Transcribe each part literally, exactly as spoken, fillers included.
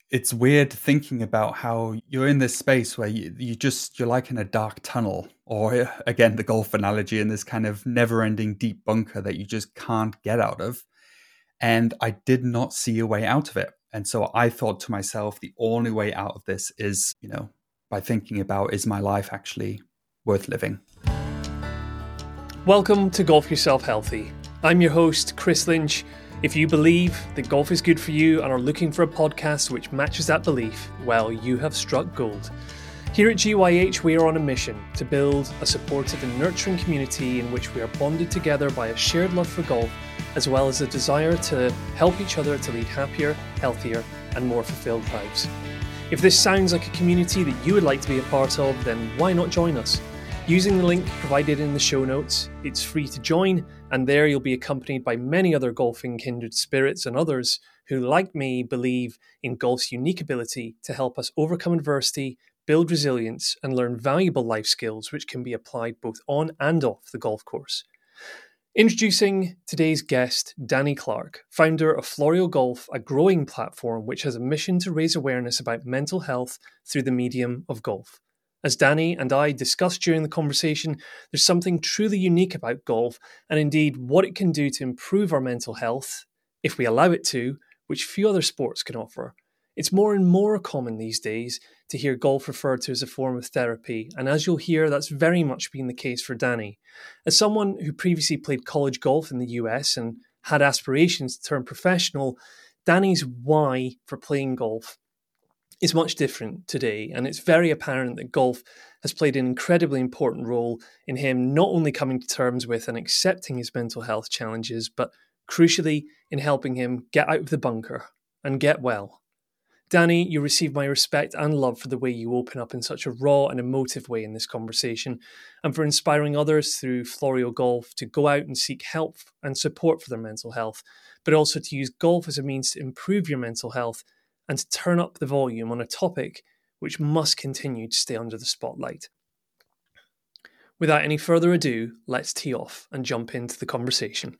it's weird thinking about how you're in this space where you, you just, you're like in a dark tunnel, or again, the golf analogy, in this kind of never ending deep bunker that you just can't get out of. And I did not see a way out of it. And so I thought to myself, the only way out of this is, you know, by thinking about, is my life actually worth living? Welcome to Golf Yourself Healthy. I'm your host, Chris Lynch. If you believe that golf is good for you and are looking for a podcast which matches that belief, well, you have struck gold. Here at G Y H, we are on a mission to build a supportive and nurturing community in which we are bonded together by a shared love for golf, as well as a desire to help each other to lead happier, healthier, and more fulfilled lives. If this sounds like a community that you would like to be a part of, then why not join us? Using the link provided in the show notes, it's free to join, and there you'll be accompanied by many other golfing kindred spirits and others who, like me, believe in golf's unique ability to help us overcome adversity, build resilience, and learn valuable life skills which can be applied both on and off the golf course. Introducing today's guest, Danny Clark, founder of Florio Golf, a growing platform which has a mission to raise awareness about mental health through the medium of golf. As Danny and I discussed during the conversation, there's something truly unique about golf, and indeed what it can do to improve our mental health, if we allow it to, which few other sports can offer. It's more and more common these days to hear golf referred to as a form of therapy, and as you'll hear, that's very much been the case for Danny. As someone who previously played college golf in the U S and had aspirations to turn professional, Danny's why for playing golf is much different today, and it's very apparent that golf has played an incredibly important role in him not only coming to terms with and accepting his mental health challenges, but crucially in helping him get out of the bunker and get well. Danny, you receive my respect and love for the way you open up in such a raw and emotive way in this conversation, and for inspiring others through Florio Golf to go out and seek help and support for their mental health, but also to use golf as a means to improve your mental health and to turn up the volume on a topic which must continue to stay under the spotlight. Without any further ado, let's tee off and jump into the conversation.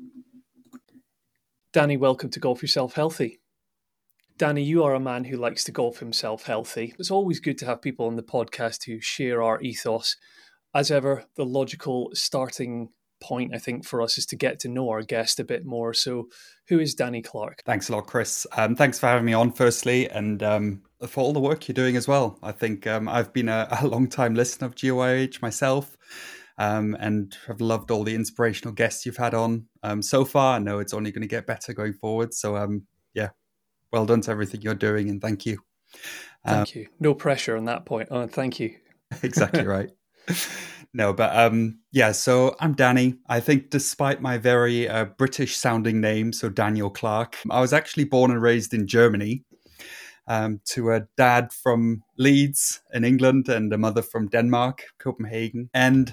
Danny, welcome to Golf Yourself Healthy. Danny, you are a man who likes to golf himself healthy. It's always good to have people on the podcast who share our ethos. As ever, the logical starting point, I think, for us is to get to know our guest a bit more. So who is Danny Clark? Thanks a lot, Chris. Um, thanks for having me on, firstly, and um, for all the work you're doing as well. I think um, I've been a, a long-time listener of G Y H myself, um, and have loved all the inspirational guests you've had on um, so far. I know it's only going to get better going forward. So um, yeah, well done to everything you're doing, and thank you. Thank um, you. No pressure on that point. Oh, thank you. Exactly right. No, but um, yeah, so I'm Danny. I think despite my very uh, British sounding name, so Daniel Clark, I was actually born and raised in Germany um, to a dad from Leeds in England and a mother from Denmark, Copenhagen. And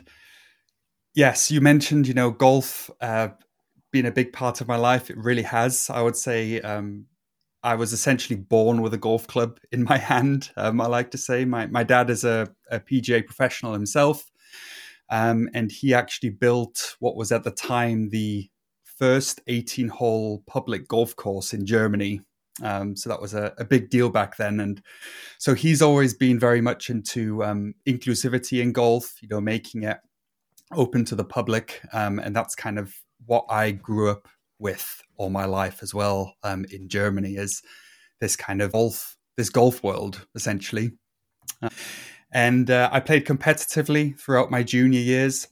yes, you mentioned, you know, golf uh, being a big part of my life. It really has. I would say um, I was essentially born with a golf club in my hand. Um, I like to say my, my dad is a, a P G A professional himself. Um, and he actually built what was at the time the first eighteen-hole public golf course in Germany. Um, so that was a, a big deal back then. And so he's always been very much into um, inclusivity in golf, you know, making it open to the public. Um, and that's kind of what I grew up with all my life as well um, in Germany, is this kind of golf, this golf world, essentially. Uh, And uh, I played competitively throughout my junior years.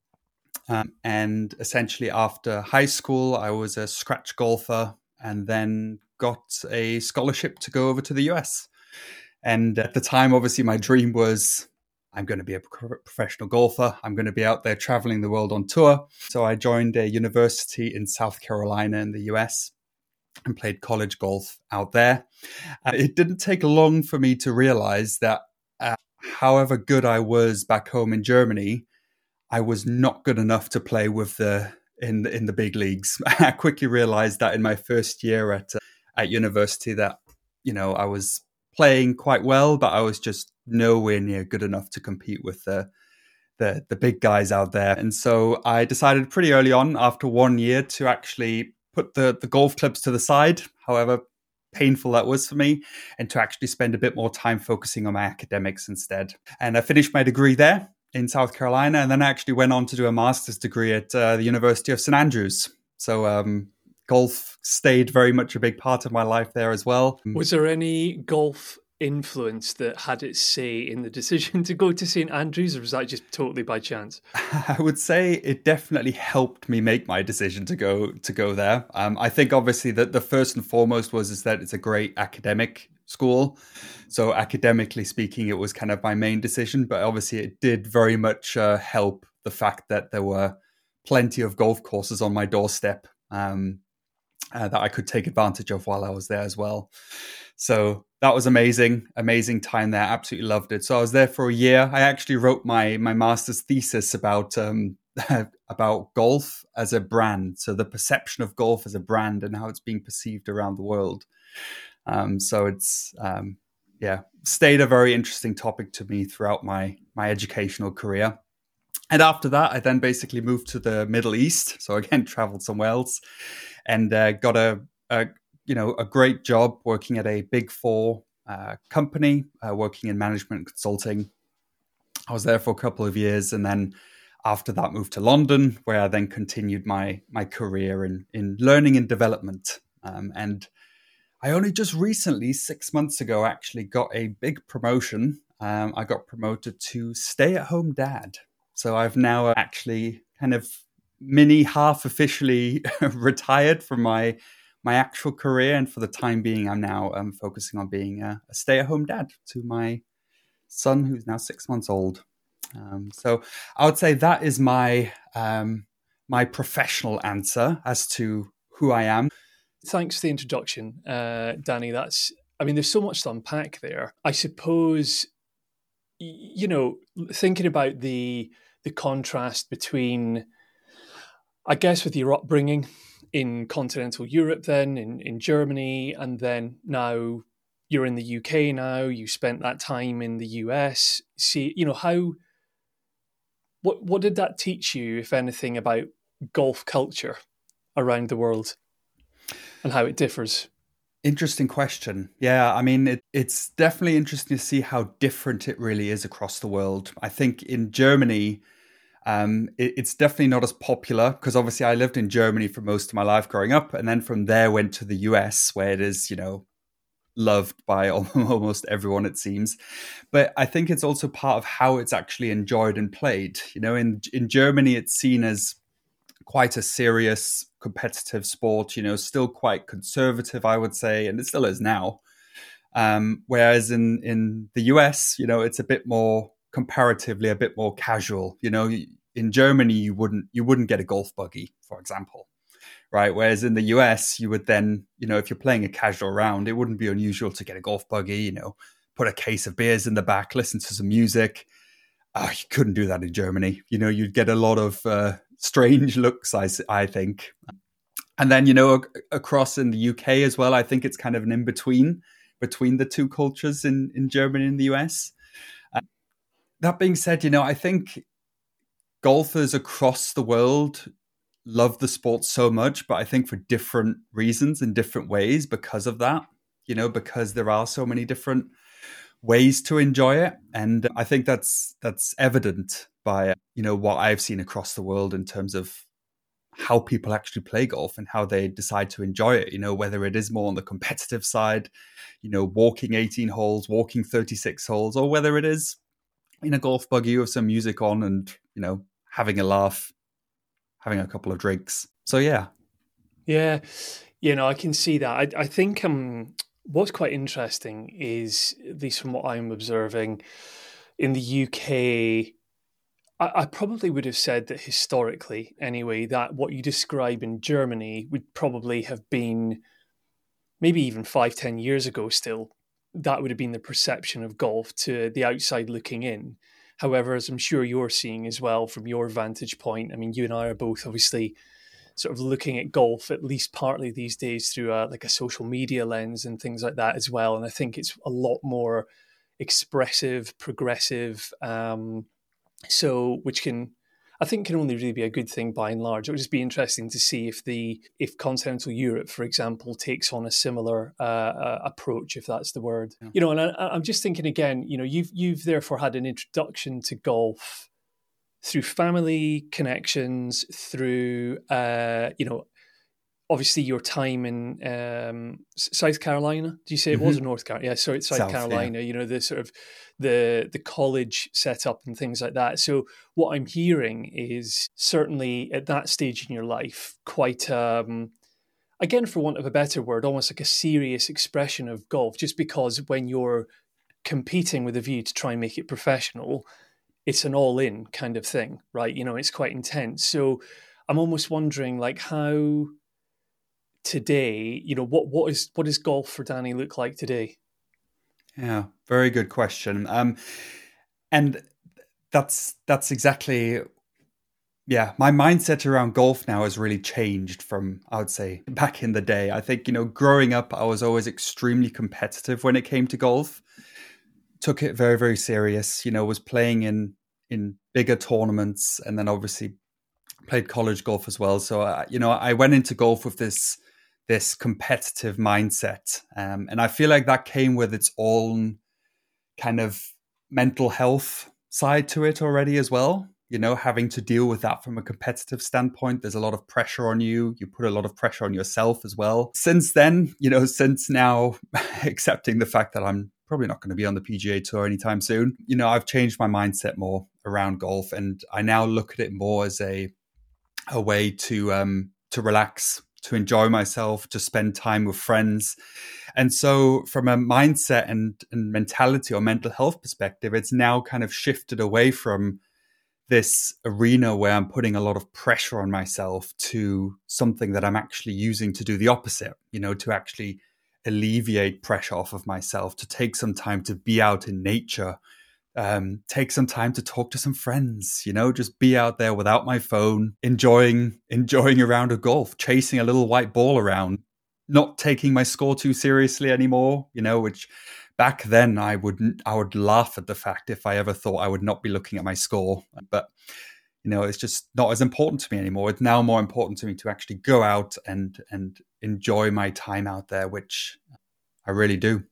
Um, and essentially after high school, I was a scratch golfer and then got a scholarship to go over to the U S. And at the time, obviously, my dream was, I'm going to be a professional golfer. I'm going to be out there traveling the world on tour. So I joined a university in South Carolina in the U S and played college golf out there. Uh, it didn't take long for me to realize that uh, however good I was back home in Germany, I was not good enough to play with the in in the big leagues. I quickly realized that in my first year at uh, at university that, you know, I was playing quite well, but I was just nowhere near good enough to compete with the the the big guys out there. And so I decided pretty early on, after one year, to actually put the the golf clubs to the side. However, painful that was for me, and to actually spend a bit more time focusing on my academics instead. And I finished my degree there in South Carolina, and then I actually went on to do a master's degree at uh, the University of Saint Andrews. So um, golf stayed very much a big part of my life there as well. Was there any golf influence that had its say in the decision to go to Saint Andrews, or was that just totally by chance? I would say it definitely helped me make my decision to go to go there. Um, I think obviously that the first and foremost was is that it's a great academic school. So academically speaking, it was kind of my main decision, but obviously it did very much uh, help the fact that there were plenty of golf courses on my doorstep um, uh, that I could take advantage of while I was there as well. So that was amazing, amazing time there. Absolutely loved it. So I was there for a year. I actually wrote my my master's thesis about um, about golf as a brand. So the perception of golf as a brand and how it's being perceived around the world. Um, so it's um, yeah, stayed a very interesting topic to me throughout my my educational career. And after that, I then basically moved to the Middle East. So again, traveled somewhere else and uh, got a, a you know, a great job working at a big four uh, company, uh, working in management consulting. I was there for a couple of years, and then after that moved to London, where I then continued my my career in, in learning and development. Um, and I only just recently, six months ago, actually got a big promotion. Um, I got promoted to stay-at-home dad. So I've now actually kind of mini half officially retired from my my actual career, and for the time being, I'm now um, focusing on being a, a stay-at-home dad to my son, who's now six months old. Um, so I would say that is my um, my professional answer as to who I am. Thanks for the introduction, uh, Danny. That's, I mean, there's so much to unpack there. I suppose, you know, thinking about the the contrast between, I guess, with your upbringing in continental Europe, then in, in Germany, and then now you're in the U K now, you spent that time in the U S. See, you know, how, what, what did that teach you, if anything, about golf culture around the world and how it differs? Interesting question. Yeah, I mean, it, it's definitely interesting to see how different it really is across the world. I think in Germany, Um, it, it's definitely not as popular because obviously I lived in Germany for most of my life growing up, and then from there went to the U S, where it is, you know, loved by almost everyone, it seems. But I think it's also part of how it's actually enjoyed and played. You know, in in Germany, it's seen as quite a serious competitive sport, you know, still quite conservative, I would say, and it still is now. Um, whereas in, in the U S, you know, it's a bit more comparatively a bit more casual. You know, in Germany, you wouldn't you wouldn't get a golf buggy, for example, right? Whereas in the U S, you would then, you know, if you're playing a casual round, it wouldn't be unusual to get a golf buggy, you know, put a case of beers in the back, listen to some music. Oh, you couldn't do that in Germany. You know, you'd get a lot of uh, strange looks, I, I think. And then, you know, across in the U K as well, I think it's kind of an in-between between the two cultures in, in Germany and the U S. Uh, that being said, you know, I think golfers across the world love the sport so much, but I think for different reasons in different ways because of that, you know, because there are so many different ways to enjoy it. And I think that's that's evident by, you know, what I've seen across the world in terms of how people actually play golf and how they decide to enjoy it, you know, whether it is more on the competitive side, you know, walking eighteen holes, walking thirty-six holes, or whether it is in a golf buggy with some music on and, you know, having a laugh, having a couple of drinks. So, yeah. Yeah, you know, I can see that. I, I think um, what's quite interesting is, at least from what I'm observing, in the U K, I, I probably would have said that historically, anyway, that what you describe in Germany would probably have been, maybe even five, ten years ago still, that would have been the perception of golf to the outside looking in. However, as I'm sure you're seeing as well from your vantage point, I mean, you and I are both obviously sort of looking at golf at least partly these days through a, like a social media lens and things like that as well. And I think it's a lot more expressive, progressive, um, so which can, I think can only really be a good thing by and large. It would just be interesting to see if the if continental Europe, for example, takes on a similar uh, uh, approach, if that's the word. Yeah. You know, and I, I'm just thinking again. You know, you've you've therefore had an introduction to golf through family connections, through uh, you know. Obviously, your time in um, South Carolina. Do you say it mm-hmm. was or North Carolina? Yeah, sorry, South, South Carolina. Yeah. You know, the sort of the the college setup and things like that. So what I'm hearing is certainly at that stage in your life, quite um, again, for want of a better word, almost like a serious expression of golf. Just because when you're competing with a view to try and make it professional, it's an all-in kind of thing, right? You know, it's quite intense. So I'm almost wondering, like, how today, you know, what what is what does golf for Danny look like today? Yeah, very good question. Um, and that's that's exactly, yeah, my mindset around golf now has really changed from, I would say, back in the day. I think, you know, growing up, I was always extremely competitive when it came to golf. Took it very, very serious, you know, was playing in in bigger tournaments, and then obviously played college golf as well. So, uh, you know, I went into golf with this this competitive mindset. Um, and I feel like that came with its own kind of mental health side to it already as well. You know, having to deal with that from a competitive standpoint, there's a lot of pressure on you. You put a lot of pressure on yourself as well. Since then, you know, since now accepting the fact that I'm probably not going to be on the P G A Tour anytime soon, you know, I've changed my mindset more around golf. And I now look at it more as a a way to um, to relax, to enjoy myself, to spend time with friends. And so from a mindset and, and mentality or mental health perspective, it's now kind of shifted away from this arena where I'm putting a lot of pressure on myself to something that I'm actually using to do the opposite, you know, to actually alleviate pressure off of myself, to take some time to be out in nature, Um, take some time to talk to some friends, you know, just be out there without my phone, enjoying, enjoying a round of golf, chasing a little white ball around, not taking my score too seriously anymore, you know, which back then I wouldn't, I would laugh at the fact if I ever thought I would not be looking at my score. But, you know, it's just not as important to me anymore. It's now more important to me to actually go out and, and enjoy my time out there, which I really do.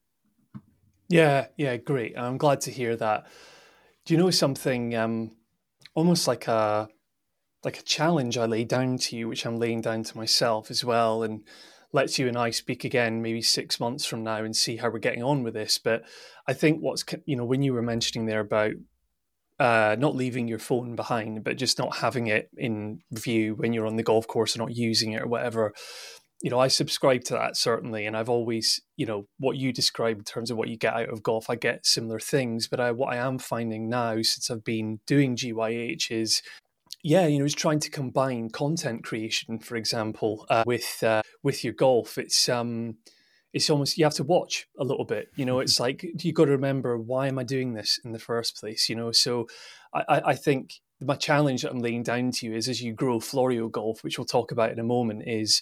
Yeah, yeah, great. I'm glad to hear that. Do you know something, um, almost like a like a challenge I lay down to you, which I'm laying down to myself as well, and let's you and I speak again maybe six months from now and see how we're getting on with this. But I think what's, you know, when you were mentioning there about uh, not leaving your phone behind, but just not having it in view when you're on the golf course or not using it or whatever, you know, I subscribe to that certainly. And I've always, you know, what you describe in terms of what you get out of golf, I get similar things. But I, what I am finding now since I've been doing G Y H is, yeah, you know, is trying to combine content creation, for example, uh, with uh, with your golf. It's um, it's almost, you have to watch a little bit. You know, it's like, you got to remember, why am I doing this in the first place? You know, so I, I think my challenge that I'm laying down to you is, as you grow Florio Golf, which we'll talk about in a moment, is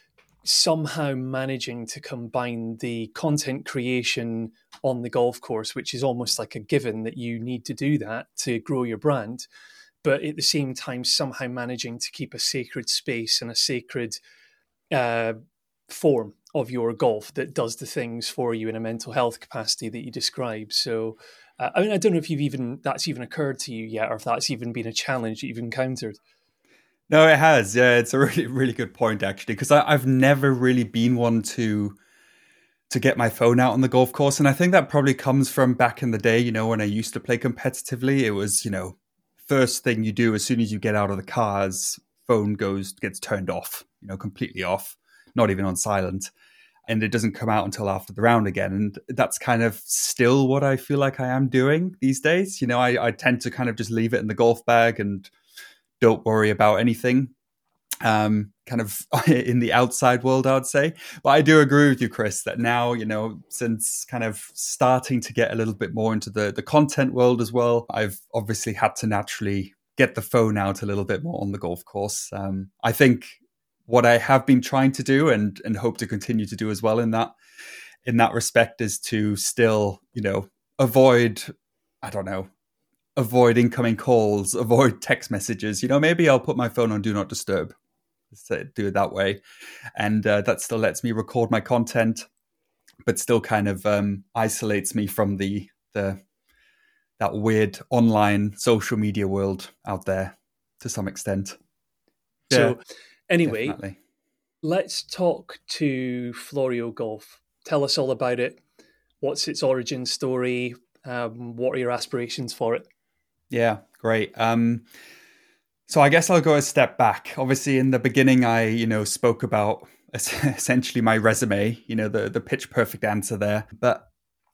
somehow managing to combine the content creation on the golf course, which is almost like a given that you need to do that to grow your brand, but at the same time somehow managing to keep a sacred space and a sacred uh, form of your golf that does the things for you in a mental health capacity that you describe. So uh, I mean, I don't know if you've even that's even occurred to you yet, or if that's even been a challenge that you've encountered. No, it has. Yeah, it's a really, really good point, actually, because I've never really been one to to get my phone out on the golf course. And I think that probably comes from back in the day, you know, when I used to play competitively. It was, you know, first thing you do as soon as you get out of the car is phone goes, gets turned off, you know, completely off, not even on silent. And it doesn't come out until after the round again. And that's kind of still what I feel like I am doing these days. You know, I, I tend to kind of just leave it in the golf bag and don't worry about anything um, kind of in the outside world, I would say. But I do agree with you, Chris, that now, you know, since kind of starting to get a little bit more into the, the content world as well, I've obviously had to naturally get the phone out a little bit more on the golf course. Um, I think what I have been trying to do and, and hope to continue to do as well in that, in that respect is to still, you know, avoid, I don't know, avoid incoming calls, avoid text messages. You know, maybe I'll put my phone on do not disturb. So do it that way. And uh, that still lets me record my content, but still kind of um, isolates me from the the that weird online social media world out there to some extent. So Yeah, anyway, definitely. Let's talk to Florio Golf. Tell us all about it. What's its origin story? Um, what are your aspirations for it? Yeah, great. Um, so I guess I'll go a step back. Obviously, in the beginning, I you know spoke about essentially my resume. You know, the the pitch perfect answer there. But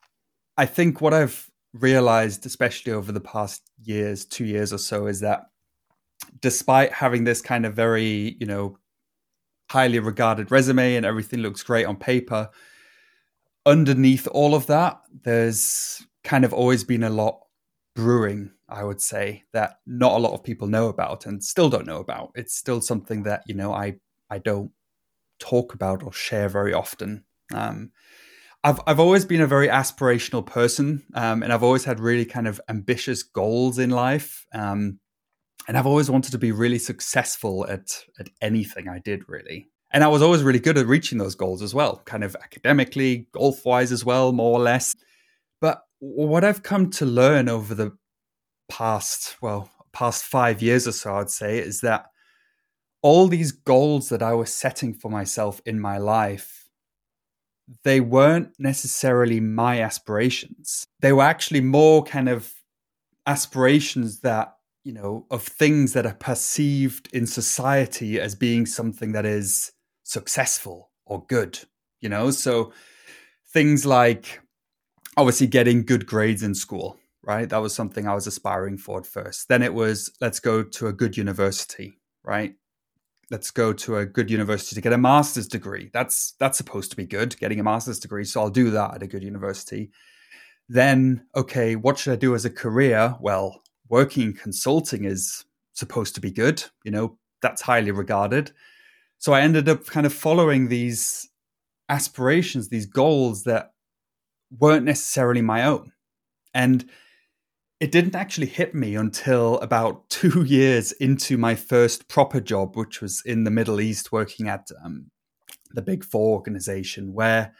I think what I've realized, especially over the past years, two years or so, is that despite having this kind of very you know highly regarded resume and everything looks great on paper, underneath all of that, there's kind of always been a lot brewing, I would say, that not a lot of people know about and still don't know about. It's still something that, you know, I, I don't talk about or share very often. Um, I've I've always been a very aspirational person, um, and I've always had really kind of ambitious goals in life. Um, and I've always wanted to be really successful at at anything I did, really. And I was always really good at reaching those goals as well, kind of academically, golf-wise as well, more or less. But what I've come to learn over the past, well, past five years or so, I'd say, is that all these goals that I was setting for myself in my life, they weren't necessarily my aspirations. They were actually more kind of aspirations that, you know, of things that are perceived in society as being something that is successful or good, you know? So things like obviously getting good grades in school, right? That was something I was aspiring for at first. Then it was, let's go to a good university, right? Let's go to a good university to get a master's degree. That's that's supposed to be good, getting a master's degree. So I'll do that at a good university. Then, okay, what should I do as a career? Well, working in consulting is supposed to be good. You know, that's highly regarded. So I ended up kind of following these aspirations, these goals that weren't necessarily my own. And it didn't actually hit me until about two years into my first proper job, which was in the Middle East, working at um, the Big Four organization, where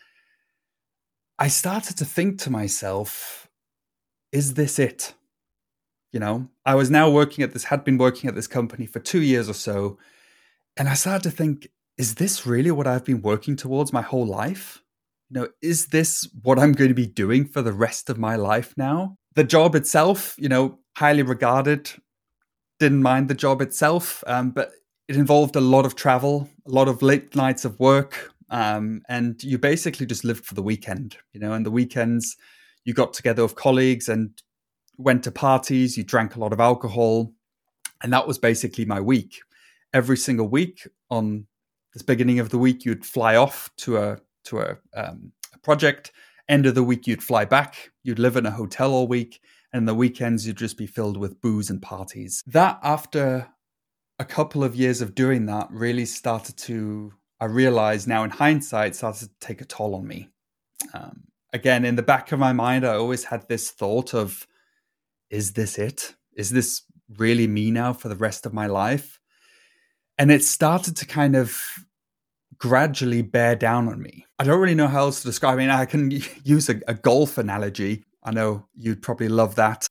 I started to think to myself, is this it? You know, I was now working at this, had been working at this company for two years or so. And I started to think, is this really what I've been working towards my whole life? You know, is this what I'm going to be doing for the rest of my life now? The job itself, you know, highly regarded, didn't mind the job itself, um, but it involved a lot of travel, a lot of late nights of work. Um, and you basically just lived for the weekend, you know, and the weekends you got together with colleagues and went to parties, you drank a lot of alcohol. And that was basically my week. Every single week on this beginning of the week, you'd fly off to a, to a, um, a project. End of the week, you'd fly back. You'd live in a hotel all week. And the weekends, you'd just be filled with booze and parties. That, after a couple of years of doing that, really started to, I realize now in hindsight, started to take a toll on me. Um, again, in the back of my mind, I always had this thought of, is this it? Is this really me now for the rest of my life? And it started to kind of gradually bear down on me. I don't really know how else to describe it. I mean, I can use a, a golf analogy. I know you'd probably love that.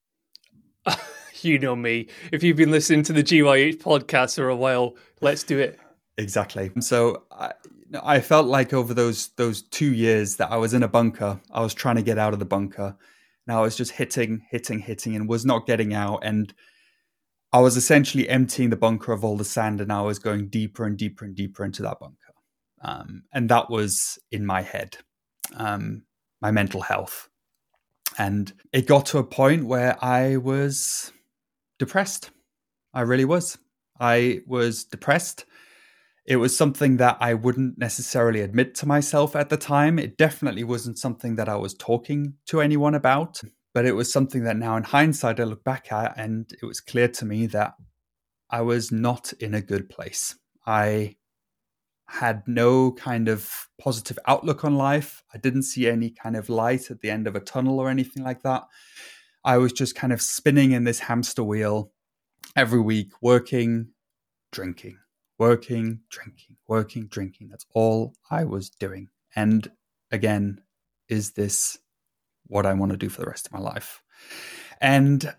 You know me. If you've been listening to the G Y H podcast for a while, let's do it. Exactly. So I, I felt like over those those two years that I was in a bunker, I was trying to get out of the bunker. And I was just hitting, hitting, hitting, and was not getting out. And I was essentially emptying the bunker of all the sand, and I was going deeper and deeper and deeper into that bunker. Um, and that was in my head, um, my mental health. And it got to a point where I was depressed. I really was. I was depressed. It was something that I wouldn't necessarily admit to myself at the time. It definitely wasn't something that I was talking to anyone about, but it was something that now in hindsight I look back at, and it was clear to me that I was not in a good place. I had no kind of positive outlook on life. I didn't see any kind of light at the end of a tunnel or anything like that. I was just kind of spinning in this hamster wheel every week, working, drinking, working, drinking, working, drinking. That's all I was doing. And again, is this what I want to do for the rest of my life? And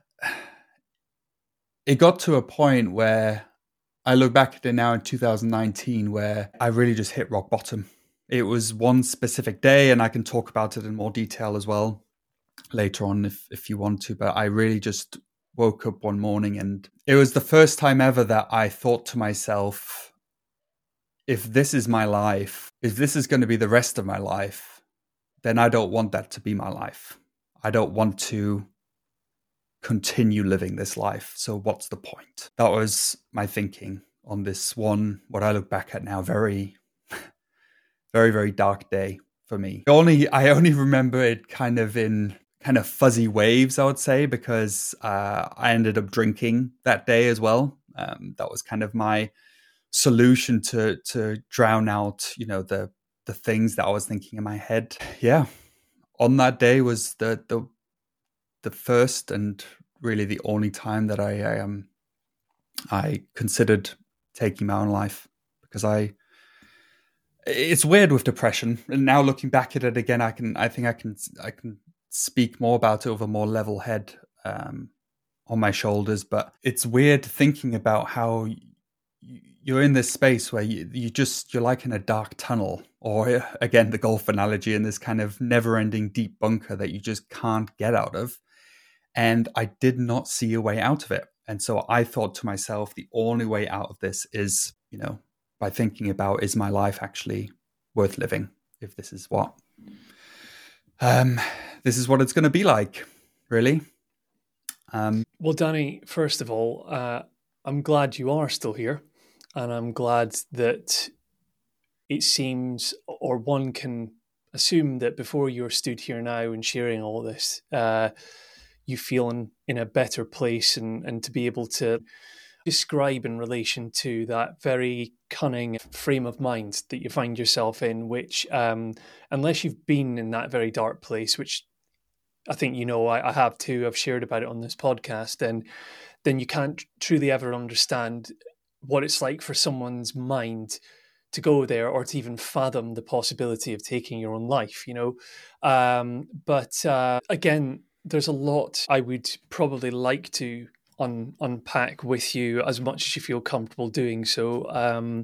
it got to a point where I look back at it now in two thousand nineteen, where I really just hit rock bottom. It was one specific day, and I can talk about it in more detail as well later on if, if you want to. But I really just woke up one morning, and it was the first time ever that I thought to myself, if this is my life, if this is going to be the rest of my life, then I don't want that to be my life. I don't want to continue living this life. So what's the point? That was my thinking on this one, what I look back at now, very, very, very dark day for me. Only I only remember it kind of in kind of fuzzy waves, I would say, because uh, I ended up drinking that day as well. Um, that was kind of my solution to to drown out, you know, the the things that I was thinking in my head. Yeah, on that day was the the the first and really the only time that I, I um I considered taking my own life, because I it's weird with depression, and now looking back at it again, I can I think I can I can speak more about it with a more level head um, on my shoulders. But it's weird thinking about how you're in this space where you, you just you're like in a dark tunnel, or again the golf analogy, in this kind of never-ending deep bunker that you just can't get out of. And I did not see a way out of it. And so I thought to myself, the only way out of this is, you know, by thinking about, is my life actually worth living? If this is what, um, this is what it's going to be like, really. Um, well, Danny, first of all, uh, I'm glad you are still here. And I'm glad that it seems, or one can assume that before you're stood here now and sharing all this, uh, you feel in, in a better place, and, and to be able to describe in relation to that very cunning frame of mind that you find yourself in, which um, unless you've been in that very dark place, which I think, you know, I, I have too, I've shared about it on this podcast, then, then you can't truly ever understand what it's like for someone's mind to go there, or to even fathom the possibility of taking your own life, you know. Um, but uh, again, there's a lot I would probably like to un- unpack with you, as much as you feel comfortable doing so. Um,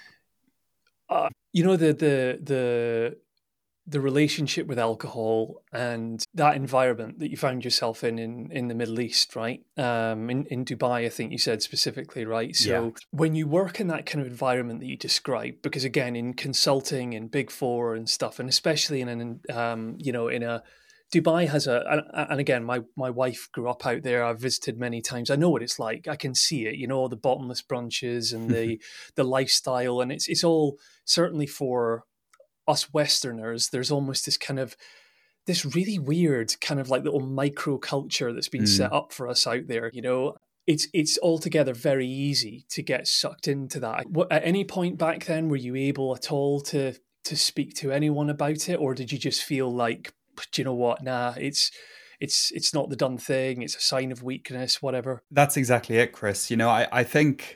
uh, you know, the the the the relationship with alcohol and that environment that you found yourself in in, in the Middle East, right? Um, in, in Dubai, I think you said specifically, right? So yeah. When you work in that kind of environment that you described, because again, in consulting and Big Four and stuff, and especially in an, um, you know, in a, Dubai has a, and again, my, my wife grew up out there. I've visited many times. I know what it's like. I can see it, you know, the bottomless brunches and the, the lifestyle. And it's, it's all certainly for us Westerners. There's almost this kind of, this really weird kind of like little micro culture that's been mm. set up for us out there. You know, it's, it's altogether very easy to get sucked into that. What, at any point back then, were you able at all to, to speak to anyone about it? Or did you just feel like, do you know what? Nah, it's it's it's not the done thing. It's a sign of weakness, whatever. That's exactly it, Chris. You know, I, I think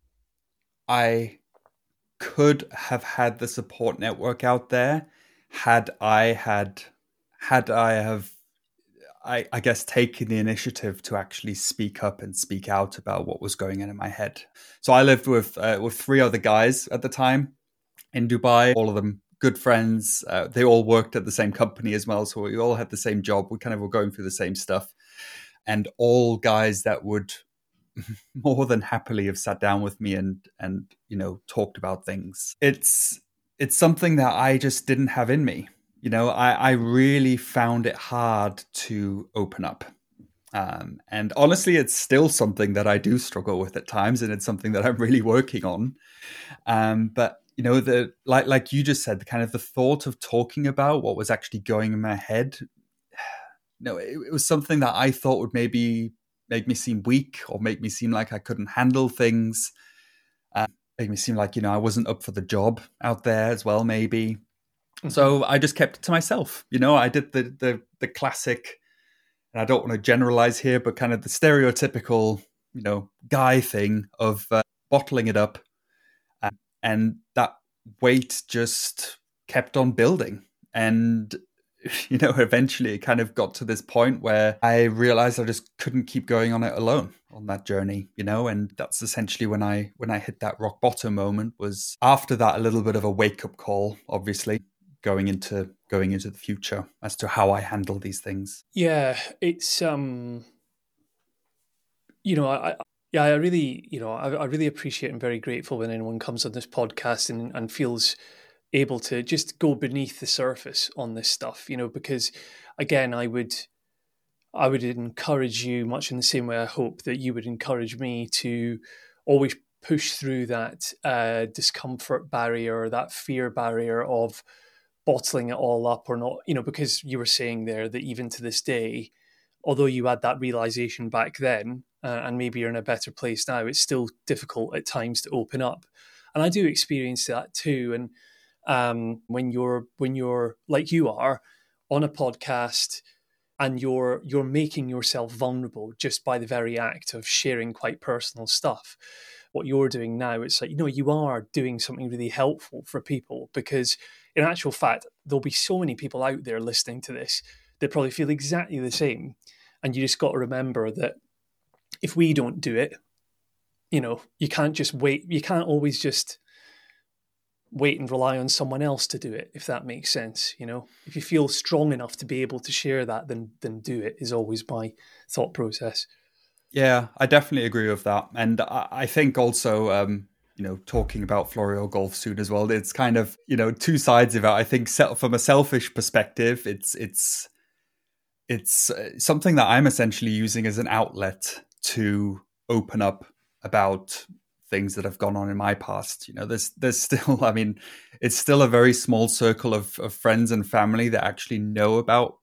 I could have had the support network out there had I had had I have I, I guess taken the initiative to actually speak up and speak out about what was going on in my head. So I lived with uh, with three other guys at the time in Dubai, all of them good friends. Uh, they all worked at the same company as well. So we all had the same job. We kind of were going through the same stuff, and all guys that would more than happily have sat down with me and, and, you know, talked about things. It's, it's something that I just didn't have in me. You know, I, I really found it hard to open up. Um, and honestly, it's still something that I do struggle with at times. And it's something that I'm really working on. Um, but You know, the like like you just said, the kind of the thought of talking about what was actually going in my head, no, it, it was something that I thought would maybe make me seem weak, or make me seem like I couldn't handle things, uh, make me seem like, you know, I wasn't up for the job out there as well, maybe. Mm-hmm. So I just kept it to myself. You know, I did the the the classic and I don't want to generalize here, but kind of the stereotypical, you know, guy thing of uh, bottling it up. Uh, and that weight just kept on building. And, you know, eventually it kind of got to this point where I realized I just couldn't keep going on it alone on that journey, you know, and that's essentially when I when I hit that rock bottom moment. Was after that a little bit of a wake-up call, obviously, going into going into the future as to how I handle these things. Yeah, it's um you know, I, I yeah, I really, you know, I, I really appreciate and very grateful when anyone comes on this podcast and, and feels able to just go beneath the surface on this stuff, you know, because again, I would I would encourage you much in the same way I hope that you would encourage me to always push through that uh, discomfort barrier, that fear barrier of bottling it all up or not, you know, because you were saying there that even to this day, although you had that realization back then, uh, and maybe you're in a better place now, it's still difficult at times to open up. And I do experience that too. And um, when you're when you're like you are on a podcast and you're you're making yourself vulnerable just by the very act of sharing quite personal stuff, what you're doing now, it's like, you know, you are doing something really helpful for people, because in actual fact, there'll be so many people out there listening to this that probably feel exactly the same. And you just got to remember that if we don't do it, you know, you can't just wait. You can't always just wait and rely on someone else to do it, if that makes sense. You know, if you feel strong enough to be able to share that, then then do it, is always my thought process. Yeah, I definitely agree with that. And I, I think also, um, you know, talking about Florio Golf soon as well, it's kind of, you know, two sides of it. I think from a selfish perspective, it's it's it's something that I'm essentially using as an outlet to open up about things that have gone on in my past. You know, there's there's still, I mean, it's still a very small circle of, of friends and family that actually know about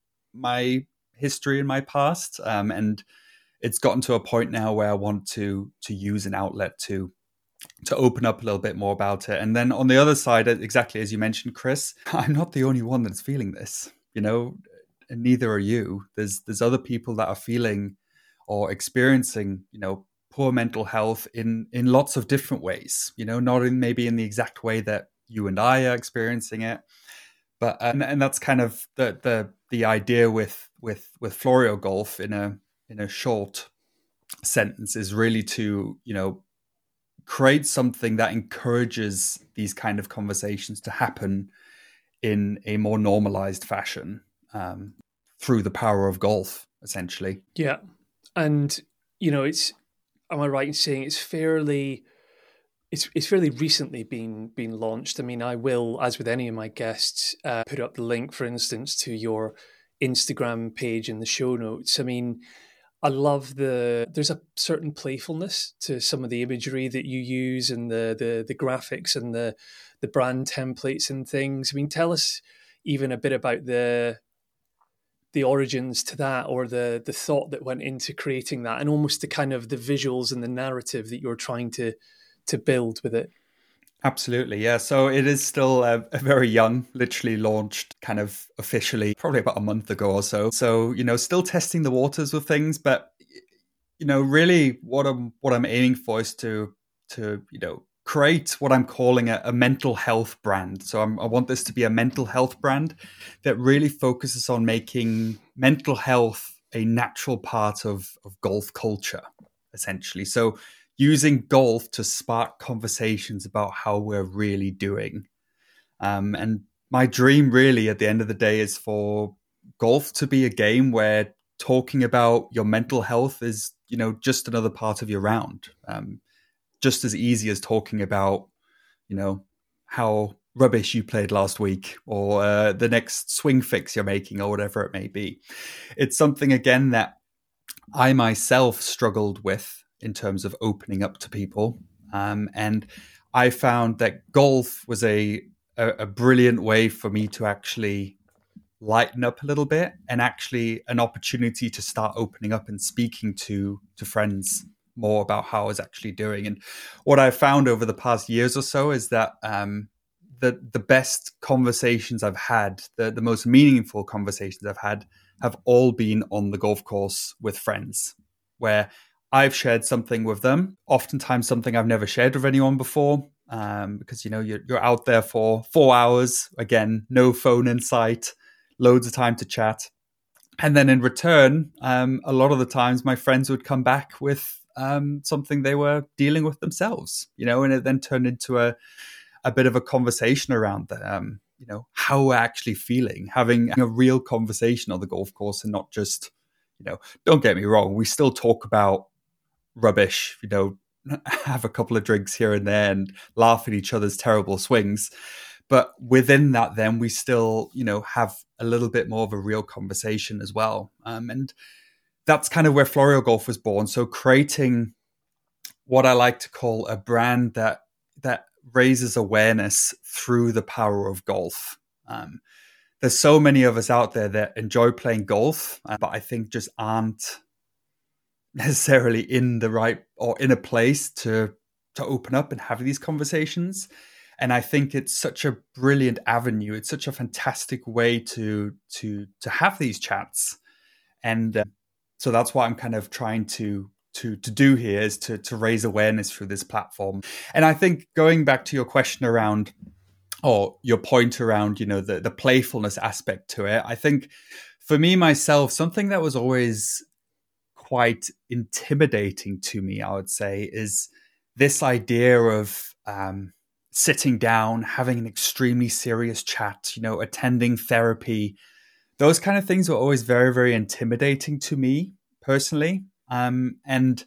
my history and my past. Um, and it's gotten to a point now where I want to to use an outlet to to open up a little bit more about it. And then on the other side, exactly as you mentioned, Chris, I'm not the only one that's feeling this, you know, and neither are you. There's there's other people that are feeling or experiencing, you know, poor mental health in in lots of different ways, you know, not in maybe in the exact way that you and I are experiencing it. But and, and that's kind of the the the idea with with with Florio Golf in a in a short sentence is really to, you know, create something that encourages these kind of conversations to happen in a more normalized fashion, um, through the power of golf, essentially. Yeah. And, you know, it's, am I right in saying it's fairly, it's it's fairly recently been been launched? I mean, I will, as with any of my guests, uh, put up the link, for instance, to your Instagram page in the show notes. I mean, I love the, there's a certain playfulness to some of the imagery that you use and the the, the graphics and the, the brand templates and things. I mean, tell us even a bit about the the origins to that, or the the thought that went into creating that, and almost the kind of the visuals and the narrative that you're trying to to build with it. Absolutely, yeah. So it is still a, a very young, literally launched kind of officially probably about a month ago or so. So, you know, still testing the waters with things, but, you know, really what I'm what I'm aiming for is to to you know create what I'm calling a, a mental health brand. So I'm, I want this to be a mental health brand that really focuses on making mental health a natural part of of golf culture, essentially. So using golf to spark conversations about how we're really doing. Um, and my dream really at the end of the day is for golf to be a game where talking about your mental health is, you know, just another part of your round. Um, just as easy as talking about, you know, how rubbish you played last week, or uh, the next swing fix you're making, or whatever it may be. It's something, again, that I myself struggled with in terms of opening up to people. Um, and I found that golf was a, a, a brilliant way for me to actually lighten up a little bit, and actually an opportunity to start opening up and speaking to, to friends more about how I was actually doing. And what I found over the past years or so is that um, the the best conversations I've had, the, the most meaningful conversations I've had, have all been on the golf course with friends, where I've shared something with them, oftentimes something I've never shared with anyone before, um, because, you know, you're, you're out there for four hours, again, no phone in sight, loads of time to chat. And then in return, um, a lot of the times my friends would come back with um, something they were dealing with themselves, you know, and it then turned into a, a bit of a conversation around the, um, you know, how we're actually feeling, having a real conversation on the golf course and not just, you know, don't get me wrong, we still talk about rubbish, you know, have a couple of drinks here and there and laugh at each other's terrible swings. But within that, then we still, you know, have a little bit more of a real conversation as well. Um, and that's kind of where Florio Golf was born. So creating what I like to call a brand that that raises awareness through the power of golf. Um, there's so many of us out there that enjoy playing golf, uh, but I think just aren't necessarily in the right or in a place to to open up and have these conversations. And I think it's such a brilliant avenue. It's such a fantastic way to to to have these chats. And uh, so that's what I'm kind of trying to to to do here, is to to raise awareness through this platform. And I think going back to your question around, or your point around, you know, the the playfulness aspect to it, I think for me myself, something that was always quite intimidating to me, I would say, is this idea of um, sitting down, having an extremely serious chat, you know, attending therapy. Those kind of things were always very, very intimidating to me personally. Um, and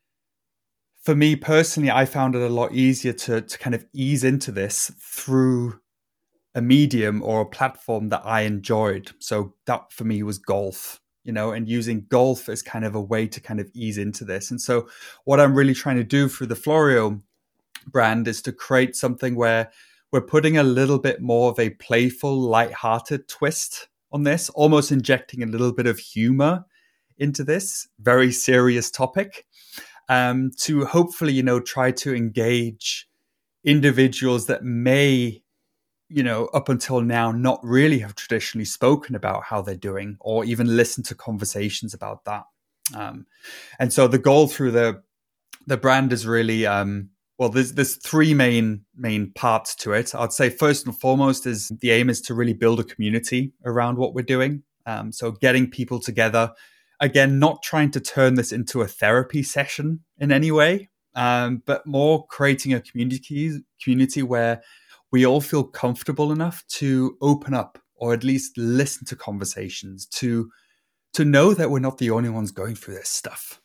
for me personally, I found it a lot easier to, to kind of ease into this through a medium or a platform that I enjoyed. So that for me was golf, you know, and using golf as kind of a way to kind of ease into this. And so what I'm really trying to do through the Florio brand is to create something where we're putting a little bit more of a playful, lighthearted twist on this, almost injecting a little bit of humor into this very serious topic, um, to hopefully, you know, try to engage individuals that may, you know, up until now, not really have traditionally spoken about how they're doing or even listen to conversations about that. Um, and so the goal through the the brand is really, um, well, there's there's three main main parts to it. I'd say first and foremost is the aim is to really build a community around what we're doing. Um, so getting people together, again, not trying to turn this into a therapy session in any way, um, but more creating a community community where we all feel comfortable enough to open up, or at least listen to conversations, to to know that we're not the only ones going through this stuff.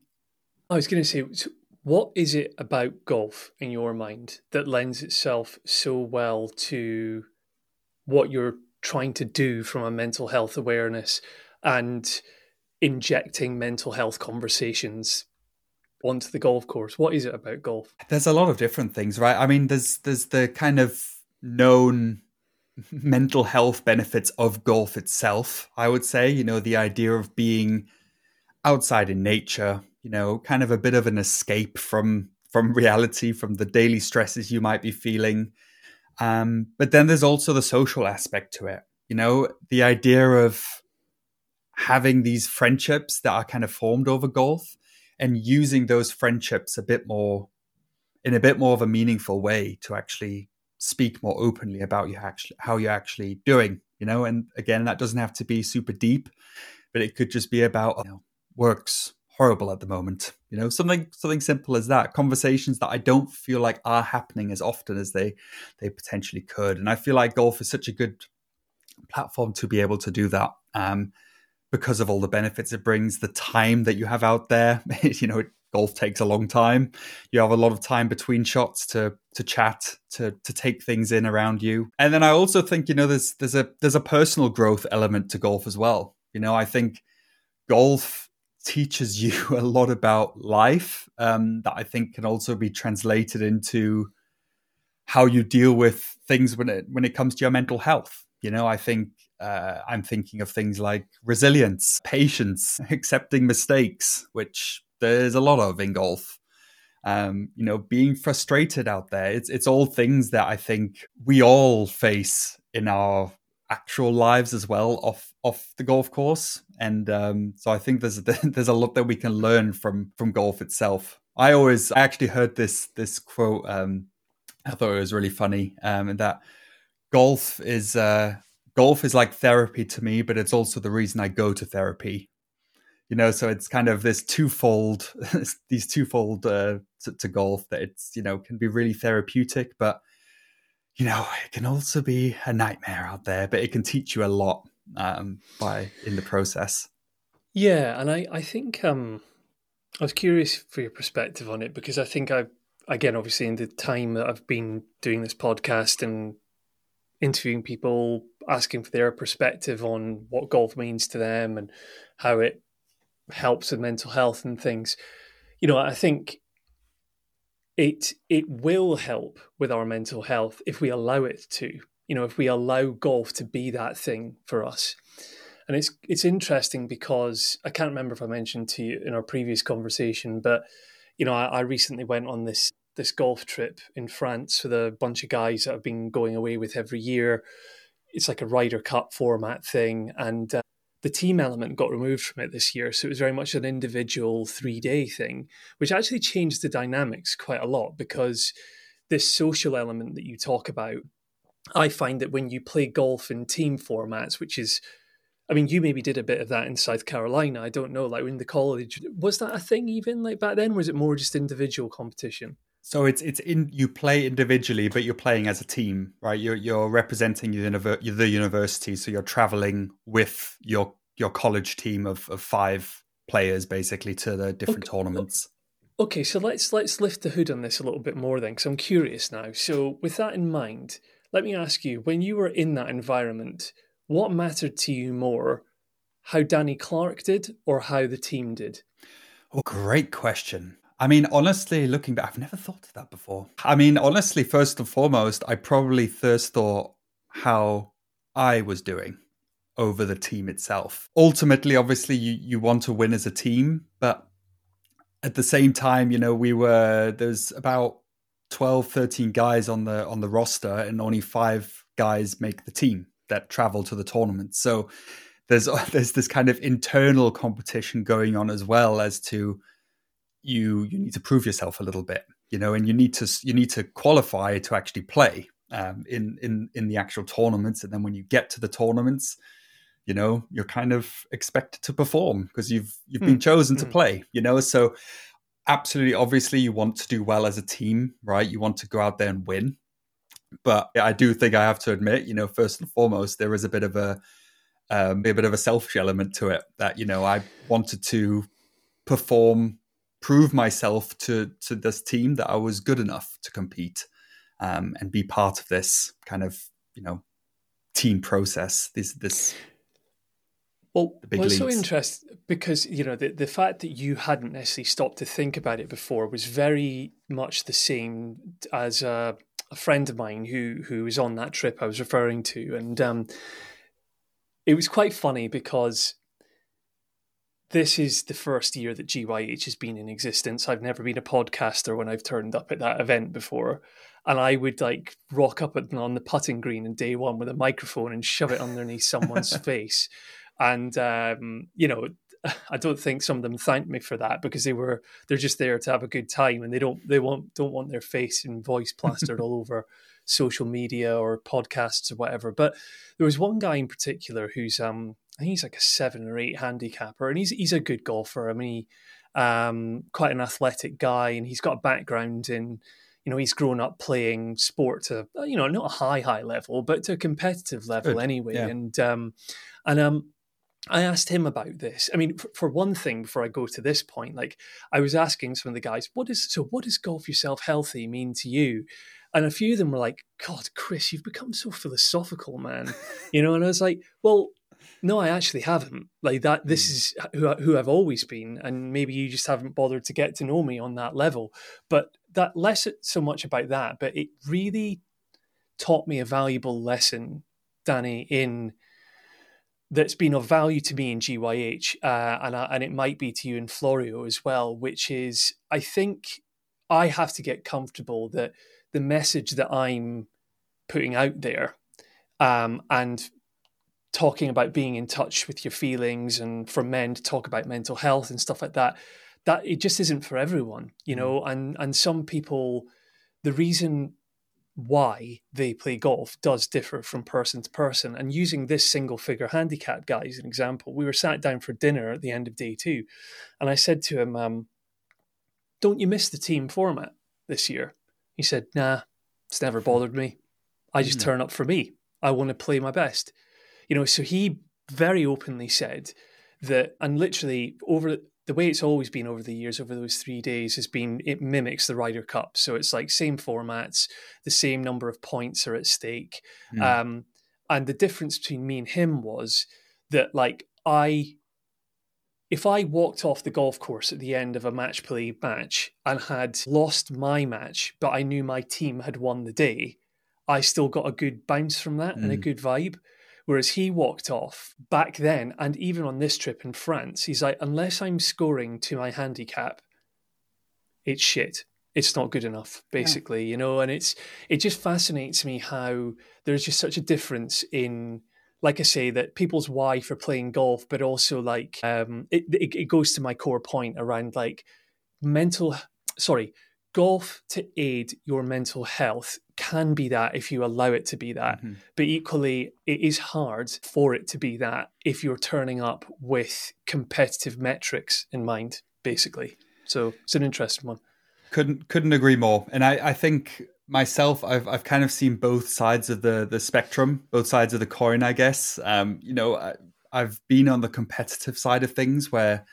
I was going to say, so what is it about golf in your mind that lends itself so well to what you're trying to do from a mental health awareness and injecting mental health conversations onto the golf course? What is it about golf? There's a lot of different things, right? I mean, there's there's the kind of known mental health benefits of golf itself, I would say, you know, the idea of being outside in nature, you know, kind of a bit of an escape from from reality, from the daily stresses you might be feeling. Um, but then there's also the social aspect to it, you know, the idea of having these friendships that are kind of formed over golf and using those friendships a bit more, in a bit more of a meaningful way, to actually speak more openly about you actually, how you're actually doing, you know. And again, that doesn't have to be super deep, but it could just be about, you know, work's horrible at the moment, you know, something something simple as that. Conversations that I don't feel like are happening as often as they they potentially could. And I feel like golf is such a good platform to be able to do that, um, because of all the benefits it brings, the time that you have out there. You know, golf takes a long time. You have a lot of time between shots to to chat, to to take things in around you. And then I also think, you know, there's there's a there's a personal growth element to golf as well. You know, I think golf teaches you a lot about life, um, that I think can also be translated into how you deal with things when it when it comes to your mental health. You know, I think uh, I'm thinking of things like resilience, patience, accepting mistakes, which there's a lot of in golf. um, you know, being frustrated out there. It's it's all things that I think we all face in our actual lives as well off off the golf course. And um, so I think there's there's a lot that we can learn from from golf itself. I always I actually heard this this quote. Um, I thought it was really funny, um, and that golf is uh, golf is like therapy to me, but it's also the reason I go to therapy. You know, so it's kind of this twofold, these twofold uh, to, to golf that it's, you know, can be really therapeutic, but, you know, it can also be a nightmare out there, but it can teach you a lot um, by in the process. Yeah. And I, I think um, I was curious for your perspective on it, because I think I, again, obviously in the time that I've been doing this podcast and interviewing people, asking for their perspective on what golf means to them and how it helps with mental health and things, you know, I think it it will help with our mental health if we allow it to, you know, if we allow golf to be that thing for us. And it's it's interesting because I can't remember if I mentioned to you in our previous conversation, but, you know, I, I recently went on this this golf trip in France with a bunch of guys that I've been going away with every year. It's like a Ryder Cup format thing, and uh, the team element got removed from it this year. So it was very much an individual three-day thing, which actually changed the dynamics quite a lot, because this social element that you talk about, I find that when you play golf in team formats, which is, I mean, you maybe did a bit of that in South Carolina. I don't know, like in the college, was that a thing even like back then? Was it more just individual competition? So it's it's in you play individually, but you're playing as a team, right? You're you're representing the, univer- the university, so you're traveling with your your college team of, of five players, basically, to the different okay. tournaments. Okay, so let's let's lift the hood on this a little bit more then, because I'm curious now. So with that in mind, let me ask you: when you were in that environment, what mattered to you more, how Danny Clark did or how the team did? Oh, great question. I mean, honestly, looking back, I've never thought of that before. I mean, honestly, first and foremost, I probably first thought how I was doing over the team itself. Ultimately, obviously, you, you want to win as a team, but at the same time, you know, we were, there's about twelve, thirteen guys on the on the roster, and only five guys make the team that travel to the tournament. So there's there's this kind of internal competition going on as well, as to you you need to prove yourself a little bit, you know, and you need to you need to qualify to actually play um, in in in the actual tournaments. And then when you get to the tournaments, you know, you're kind of expected to perform because you've you've mm. been chosen mm. to play, you know. So absolutely, obviously, you want to do well as a team, right? You want to go out there and win. But I do think I have to admit, you know, first and foremost, there is a bit of a um, a bit of a selfish element to it, that, you know, I wanted to perform, prove myself to to this team that I was good enough to compete um, and be part of this kind of, you know, team process. This this. Well, well it's so interesting because, you know, the, the fact that you hadn't necessarily stopped to think about it before was very much the same as a, a friend of mine who who was on that trip I was referring to. And um, it was quite funny because this is the first year that G Y H has been in existence. I've never been a podcaster when I've turned up at that event before. And I would like rock up on the putting green on day one with a microphone and shove it underneath someone's face. And, um, you know, I don't think some of them thanked me for that, because they were, they're just there to have a good time, and they don't, they won't, don't want their face and voice plastered all over social media or podcasts or whatever. But there was one guy in particular who's, um, I think he's like a seven or eight handicapper, and he's, he's a good golfer. I mean, he, um, quite an athletic guy, and he's got a background in, you know, he's grown up playing sport to, you know, not a high, high level, but to a competitive level good. anyway. Yeah. And, um, and, um, I asked him about this. I mean, for, for one thing, before I go to this point, like I was asking some of the guys, what is, so what does golf yourself healthy mean to you? And a few of them were like, God, Chris, you've become so philosophical, man. You know, and I was like, well, no, I actually haven't. Like that, this is who, I, who I've always been. And maybe you just haven't bothered to get to know me on that level. But that less so much about that, but it really taught me a valuable lesson, Danny, in that's been of value to me in G Y H, uh, and, I, and it might be to you in Florio as well, which is, I think I have to get comfortable that the message that I'm putting out there um, and talking about being in touch with your feelings, and for men to talk about mental health and stuff like that, that it just isn't for everyone, you know, mm. and, and some people, the reason why they play golf does differ from person to person. And using this single figure handicap guy as an example, we were sat down for dinner at the end of day two. And I said to him, um, don't you miss the team format this year? He said, nah, it's never bothered me. I just mm. turn up for me. I want to play my best. You know, so he very openly said that, and literally over the way it's always been over the years, over those three days, has been, it mimics the Ryder Cup. So it's like same formats, the same number of points are at stake. Mm. Um, and the difference between me and him was that, like, I, if I walked off the golf course at the end of a match play match and had lost my match, but I knew my team had won the day, I still got a good bounce from that mm. and a good vibe. Whereas he walked off back then, and even on this trip in France, he's like, unless I'm scoring to my handicap, it's shit. It's not good enough, basically, yeah. you know, and it's it just fascinates me how there's just such a difference in, like I say, that people's why for playing golf, but also like um, it, it, it goes to my core point around like mental, sorry, golf to aid your mental health can be that if you allow it to be that. Mm-hmm. But equally, it is hard for it to be that if you're turning up with competitive metrics in mind, basically. So it's an interesting one. Couldn't couldn't agree more. And I, I think myself, I've I've kind of seen both sides of the the spectrum, both sides of the coin, I guess. Um, you know, I, I've been on the competitive side of things where,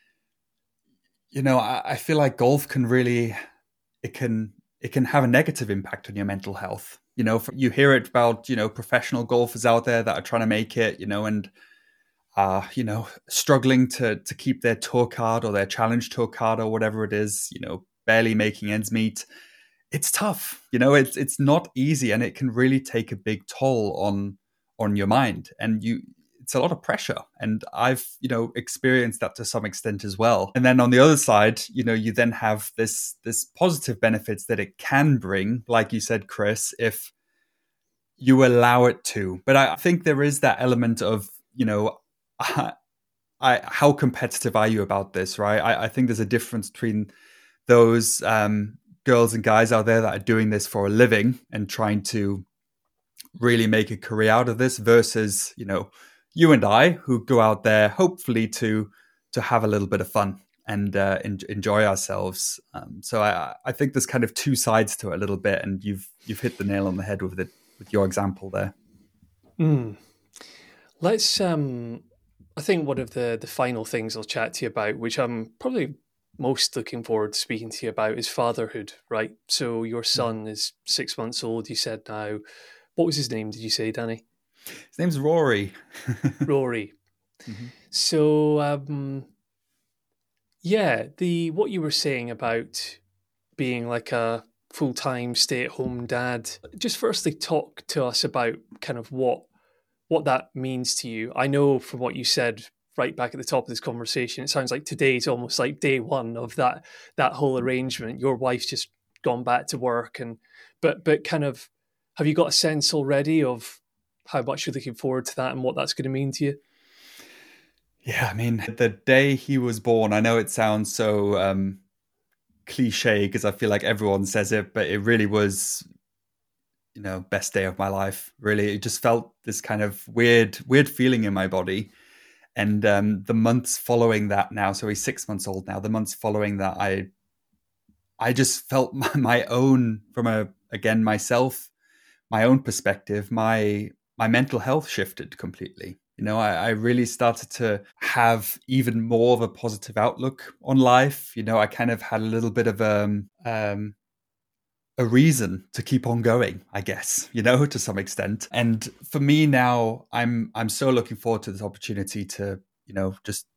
you know, I, I feel like golf can really, it can it can have a negative impact on your mental health. You know, you hear it about, you know, professional golfers out there that are trying to make it, you know, and uh, you know, struggling to to keep their tour card or their challenge tour card or whatever it is, you know, barely making ends meet. It's tough, you know, it's it's not easy, and it can really take a big toll on on your mind. And you it's a lot of pressure. And I've, you know, experienced that to some extent as well. And then on the other side, you know, you then have this this positive benefits that it can bring, like you said, Chris, if you allow it to. But I think there is that element of, you know, I, I how competitive are you about this, right? I, I think there's a difference between those um, girls and guys out there that are doing this for a living and trying to really make a career out of this versus, you know, you and I who go out there hopefully to to have a little bit of fun and uh, en- enjoy ourselves. Um, so I, I think there's kind of two sides to it a little bit, and you've you've hit the nail on the head with it with your example there. Mm. Let's. Um, I think one of the the final things I'll chat to you about, which I'm probably most looking forward to speaking to you about, is fatherhood. Right. So your son mm. is six months old. You said now. What was his name? Did you say, Danny? His name's Rory. Rory. Mm-hmm. So, um, yeah, the what you were saying about being like a full-time stay-at-home dad. Just firstly, talk to us about kind of what what that means to you. I know from what you said right back at the top of this conversation, it sounds like today's almost like day one of that that whole arrangement. Your wife's just gone back to work, and but but kind of have you got a sense already of how much you're looking forward to that and what that's going to mean to you? Yeah, I mean, the day he was born, I know it sounds so um, cliche because I feel like everyone says it, but it really was, you know, best day of my life. Really, it just felt this kind of weird, weird feeling in my body. And um, the months following that now, so he's six months old now, the months following that, I I just felt my, my own, from a, again, myself, my own perspective, my my mental health shifted completely. You know, I, I really started to have even more of a positive outlook on life. You know, I kind of had a little bit of a, um, a reason to keep on going, I guess, you know, to some extent. And for me now, I'm I'm so looking forward to this opportunity to, you know, just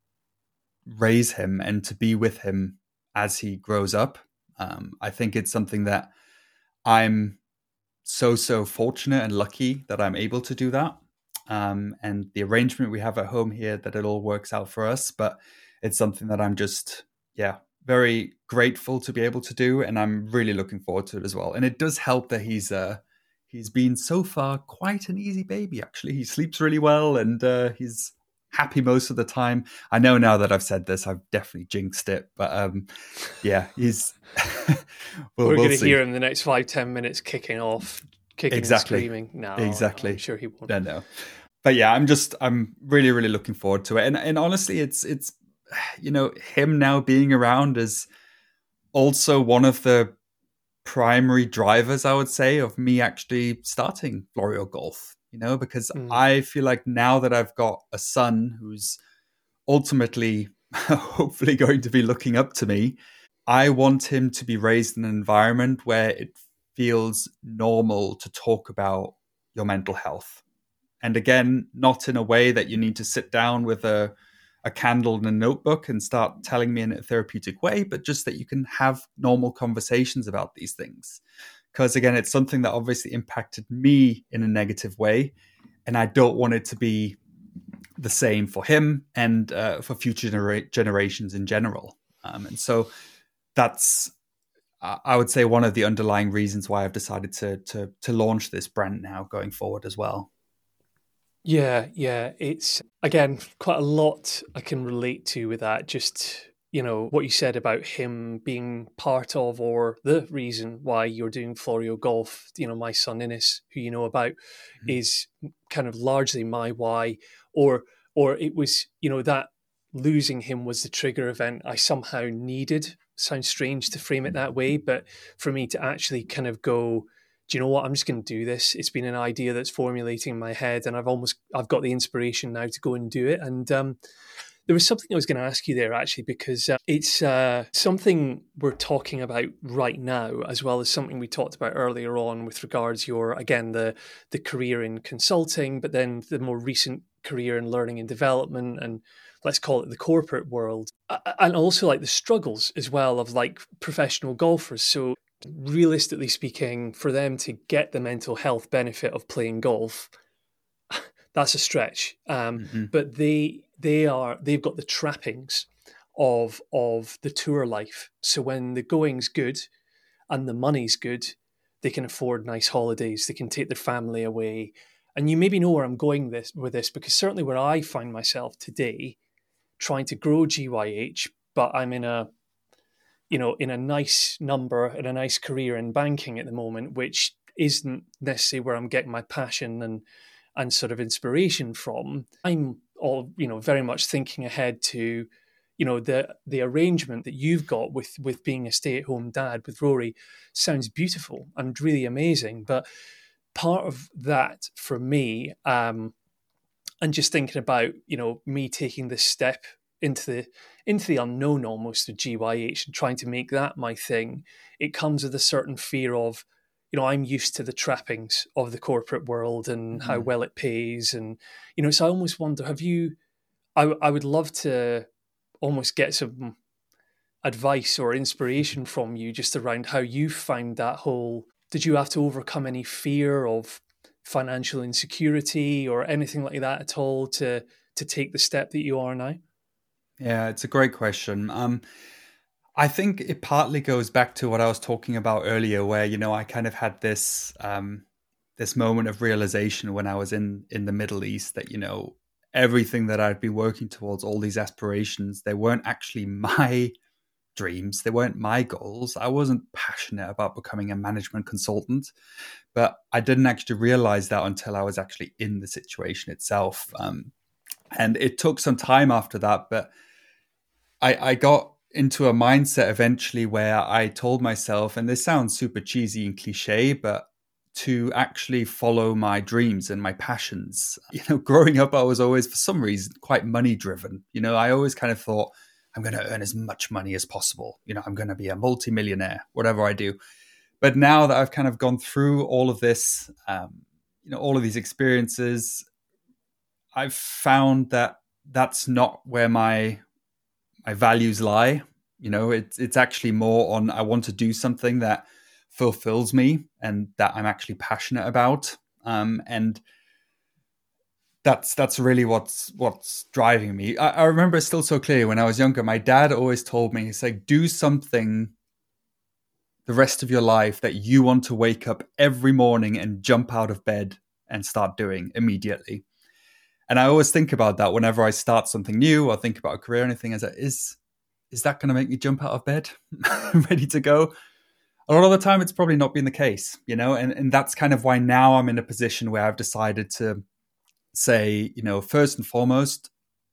raise him and to be with him as he grows up. Um, I think it's something that I'm so, so fortunate and lucky that I'm able to do that. Um, and the arrangement we have at home here, that it all works out for us. But it's something that I'm just, yeah, very grateful to be able to do, and I'm really looking forward to it as well. And it does help that he's uh, he's been so far quite an easy baby. Actually, he sleeps really well, and uh, he's happy most of the time. I know now that I've said this, I've definitely jinxed it, but um, yeah, he's. we'll, We're we'll going to hear him in the next five ten minutes kicking off, kicking exactly. and screaming. No, exactly. I'm sure he won't. No, no. But yeah, I'm just I'm really really looking forward to it, and and honestly, it's it's. You know, him now being around is also one of the primary drivers, I would say, of me actually starting Florio Golf, you know, because mm. I feel like now that I've got a son who's ultimately, hopefully going to be looking up to me, I want him to be raised in an environment where it feels normal to talk about your mental health. And again, not in a way that you need to sit down with a a candle and a notebook and start telling me in a therapeutic way, but just that you can have normal conversations about these things. Because again, it's something that obviously impacted me in a negative way. And I don't want it to be the same for him and uh, for future genera- generations in general. Um, and so that's, uh, I would say, one of the underlying reasons why I've decided to, to, to launch this brand now going forward as well. Yeah, yeah. It's, again, quite a lot I can relate to with that. Just, you know, what you said about him being part of or the reason why you're doing Florio Golf. You know, my son Innes, who you know about, mm-hmm. is kind of largely my why. Or, or it was, you know, that losing him was the trigger event I somehow needed. Sounds strange to frame it that way, but for me to actually kind of go, do you know what? I'm just going to do this. It's been an idea that's formulating in my head, and I've almost I've got the inspiration now to go and do it. And um, there was something I was going to ask you there, actually, because uh, it's uh, something we're talking about right now, as well as something we talked about earlier on with regards your, again, the the career in consulting, but then the more recent career in learning and development, and let's call it the corporate world, and also like the struggles as well of like professional golfers. So realistically speaking, for them to get the mental health benefit of playing golf, that's a stretch. Um, mm-hmm. But they they are they've got the trappings of of the tour life. So when the going's good and the money's good, they can afford nice holidays. They can take their family away. And you maybe know where I'm going this with this, because certainly where I find myself today, trying to grow G Y H, but I'm in a you know, in a nice number and a nice career in banking at the moment, which isn't necessarily where I'm getting my passion and and sort of inspiration from. I'm all, you know, very much thinking ahead to, you know, the the arrangement that you've got with with being a stay-at-home dad with Rory sounds beautiful and really amazing. But part of that for me, um, and just thinking about, you know, me taking this step into the into the unknown almost of G Y H and trying to make that my thing, it comes with a certain fear of, you know, I'm used to the trappings of the corporate world and mm-hmm. how well it pays. And, you know, so I almost wonder, have you, I, I would love to almost get some advice or inspiration from you just around how you find that whole, did you have to overcome any fear of financial insecurity or anything like that at all to to take the step that you are now? Yeah, it's a great question. Um, I think it partly goes back to what I was talking about earlier, where, you know, I kind of had this um, this moment of realization when I was in in the Middle East that, you know, everything that I'd been working towards, all these aspirations, they weren't actually my dreams. They weren't my goals. I wasn't passionate about becoming a management consultant, but I didn't actually realize that until I was actually in the situation itself. Um, and it took some time after that, but I, I got into a mindset eventually where I told myself, and this sounds super cheesy and cliche, but to actually follow my dreams and my passions. You know, growing up, I was always, for some reason, quite money driven. You know, I always kind of thought, I'm going to earn as much money as possible. You know, I'm going to be a multimillionaire, whatever I do. But now that I've kind of gone through all of this, um, you know, all of these experiences, I've found that that's not where my my values lie. You know, it's it's actually more on, I want to do something that fulfills me and that I'm actually passionate about. Um, and that's that's really what's what's driving me. I, I remember it still so clearly when I was younger. My dad always told me, he's like, do something the rest of your life that you want to wake up every morning and jump out of bed and start doing immediately. And I always think about that whenever I start something new or think about a career or anything. Is that, is, is that going to make me jump out of bed ready to go? A lot of the time, it's probably not been the case, you know, and, and that's kind of why now I'm in a position where I've decided to say, you know, first and foremost,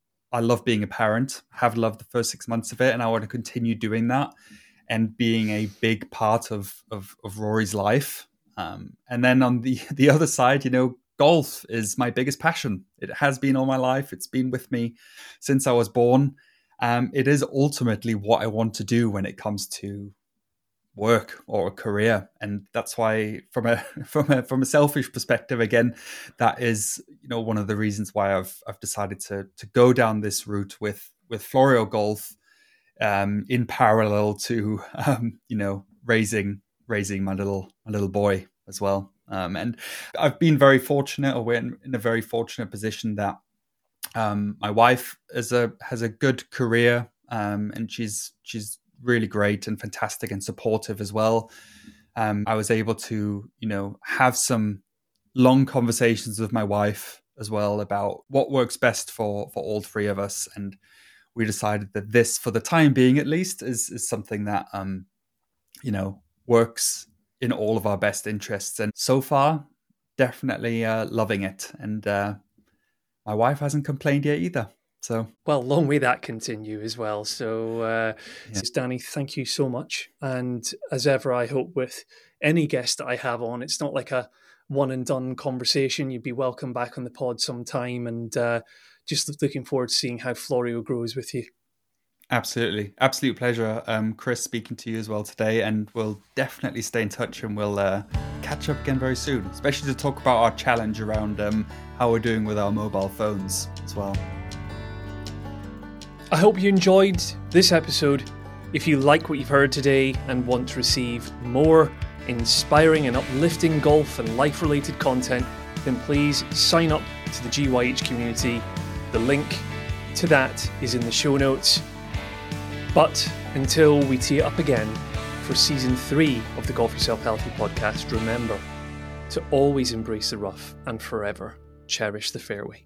I love being a parent, have loved the first six months of it, and I want to continue doing that and being a big part of of, of Rory's life. Um, and then on the, the other side, you know, golf is my biggest passion. It has been all my life. It's been with me since I was born. Um, it is ultimately what I want to do when it comes to work or a career, and that's why, from a from a from a selfish perspective, again, that is, you know, one of the reasons why I've I've decided to to go down this route with with Florio Golf, um, in parallel to um, you know raising raising my little my little boy as well. Um, and I've been very fortunate, or we're in, in a very fortunate position that um, my wife is a has a good career, um, and she's she's really great and fantastic and supportive as well. Um, I was able to, you know, have some long conversations with my wife as well about what works best for, for all three of us. And we decided that this, for the time being at least, is, is something that, um, you know, works in all of our best interests. And so far, definitely uh, loving it. And uh, my wife hasn't complained yet either. So, well, long may that continue as well. So, uh, yeah. Danny, thank you so much. And as ever, I hope with any guest that I have on, it's not like a one and done conversation. You'd be welcome back on the pod sometime, and uh, just looking forward to seeing how Florio grows with you. Absolutely. Absolute pleasure, um, Chris, speaking to you as well today. And we'll definitely stay in touch, and we'll uh, catch up again very soon, especially to talk about our challenge around um, how we're doing with our mobile phones as well. I hope you enjoyed this episode. If you like what you've heard today and want to receive more inspiring and uplifting golf and life-related content, then please sign up to the G Y H community. The link to that is in the show notes. But until we tee it up again for season three of the Golf Yourself Healthy podcast, remember to always embrace the rough and forever cherish the fairway.